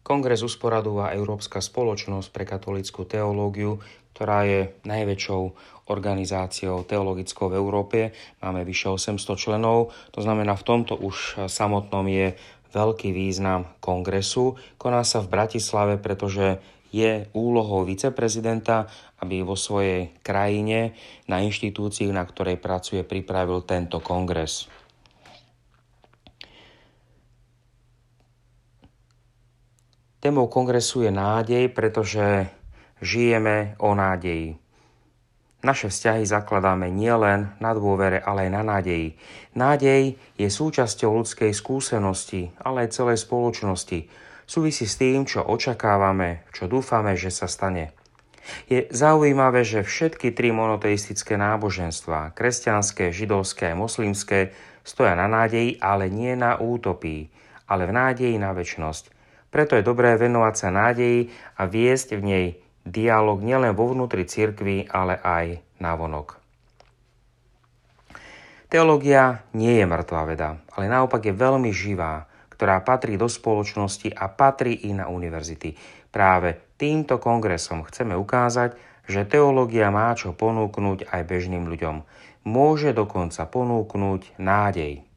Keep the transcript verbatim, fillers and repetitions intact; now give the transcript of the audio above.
Kongres usporadúva Európska spoločnosť pre katolícku teológiu, ktorá je najväčšou organizáciou teologickou v Európe. Máme vyše osemsto členov, to znamená, v tomto už samotnom je veľký význam kongresu. Koná sa v Bratislave, pretože je úlohou viceprezidenta, aby vo svojej krajine na inštitúcii, na ktorej pracuje, pripravil tento kongres. Témou kongresu je nádej, pretože žijeme o nádeji. Naše vzťahy zakladáme nielen na dôvere, ale aj na nádeji. Nádej je súčasťou ľudskej skúsenosti, ale aj celej spoločnosti. Súvisí s tým, čo očakávame, čo dúfame, že sa stane. Je zaujímavé, že všetky tri monoteistické náboženstvá, kresťanské, židovské a moslimské, stoja na nádeji, ale nie na útopii, ale v nádeji na večnosť. Preto je dobré venovať sa nádeji a viesť v nej dialóg nielen vo vnútri cirkvi, ale aj navonok. Teológia nie je mŕtva veda, ale naopak je veľmi živá, ktorá patrí do spoločnosti a patrí i na univerzity. Práve týmto kongresom chceme ukázať, že teológia má čo ponúknuť aj bežným ľuďom. Môže dokonca ponúknuť nádej.